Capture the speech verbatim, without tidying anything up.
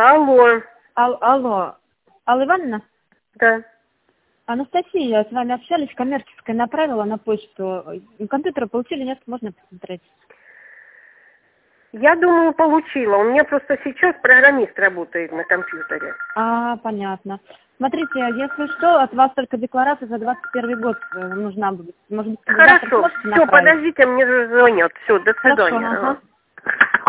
Алло. Ал алло. Алла Ивановна? Да. Анастасия, с вами общались, коммерческая направила на почту. Компьютер получили, нет? Можно посмотреть? Я думаю, получила. У меня просто сейчас программист работает на компьютере. А, понятно. Смотрите, если что, от вас только декларация за двадцать первый год нужна будет. Может быть, Хорошо. Все, подождите, мне же звонят. Все, до свидания. Хорошо, ага.